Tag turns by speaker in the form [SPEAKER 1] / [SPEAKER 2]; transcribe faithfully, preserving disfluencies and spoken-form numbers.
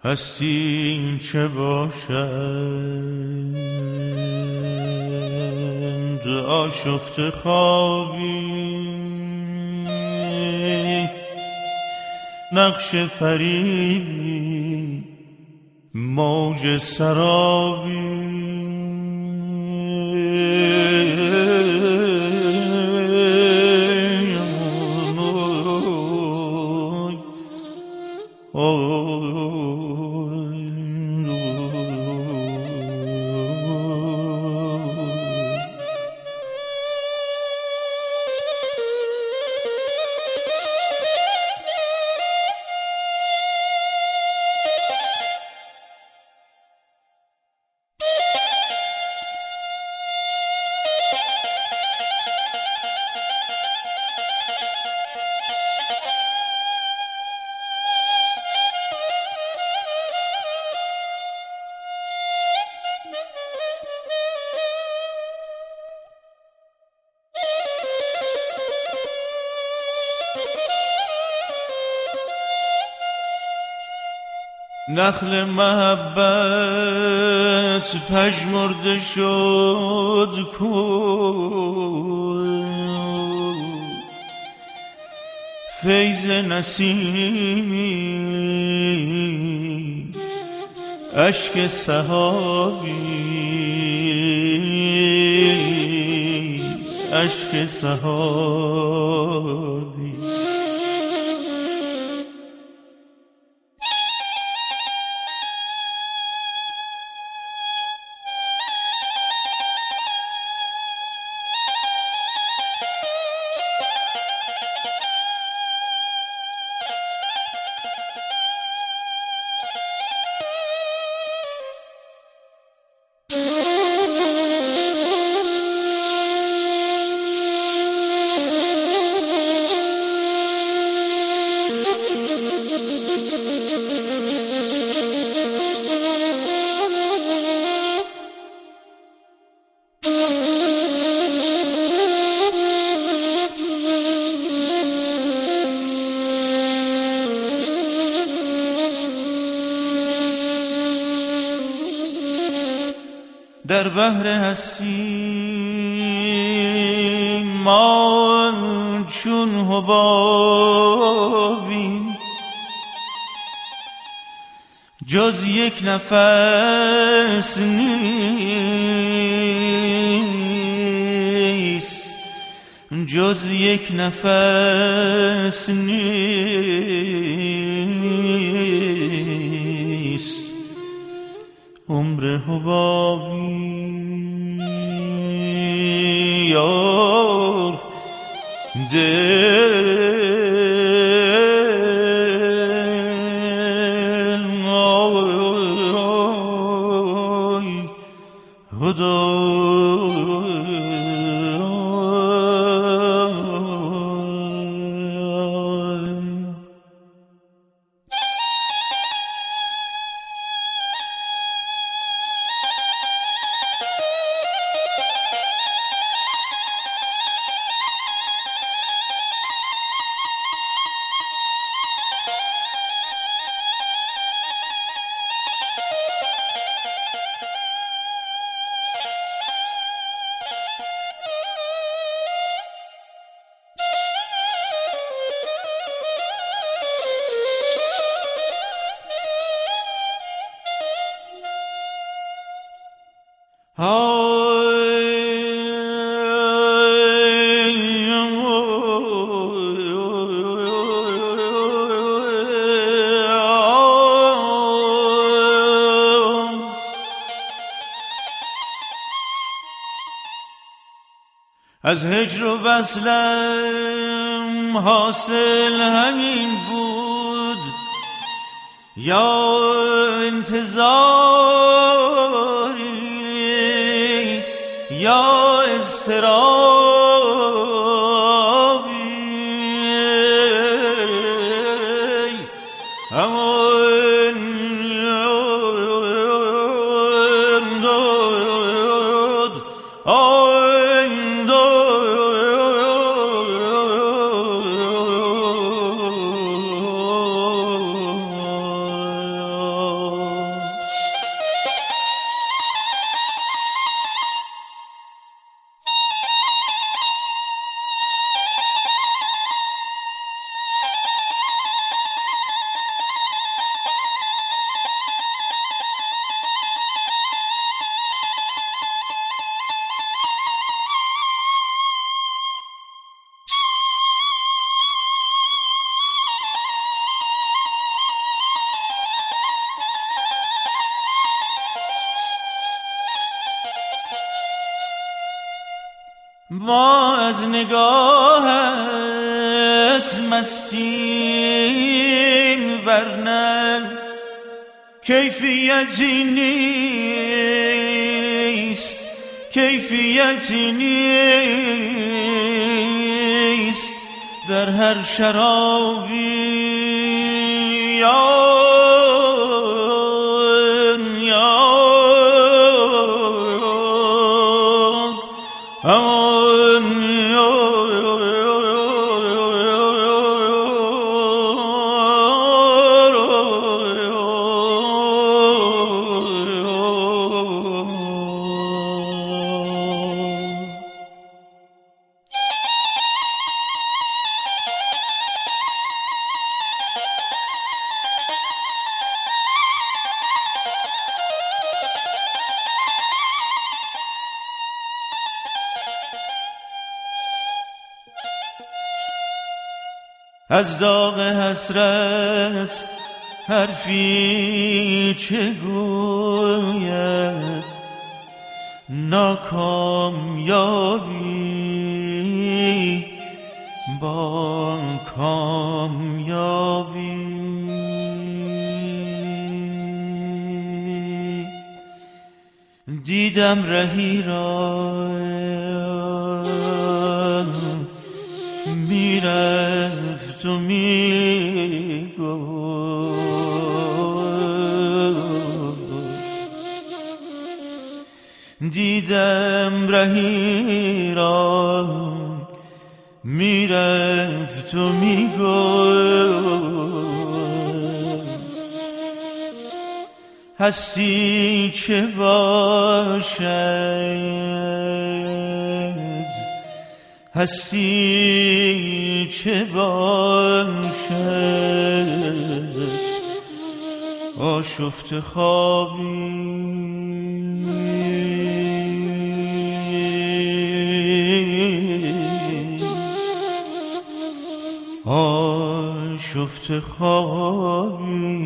[SPEAKER 1] هستی چه باشند آشفته خوابی نقش فریبی موج سرابی نخل محبت پژمرده شد کو فیض نسیمی اشک سحابی اشک سحابی در بحر هستی ما چون حبابیم جز یک نفس نیست جز یک نفس نیست عمر حبابی یار دل آی خدا از هجر و وصلم حاصل همین بود یا انتظاری یا اضطرابی همان داد آین داد ما از نگاهت مستیم، ورنه کیفیتی نیست، کیفیتی نیست در هر شرابی. از داغ حسرت حرفی چه گوید، ناکامیابی با کامیابی. دیدم رهی را میرفت و میگفت، دیدم رهی را میرفت و میگفت، هستی چه باشد، هستی چه باشد، آشفته خوابی. آشفته خوابی.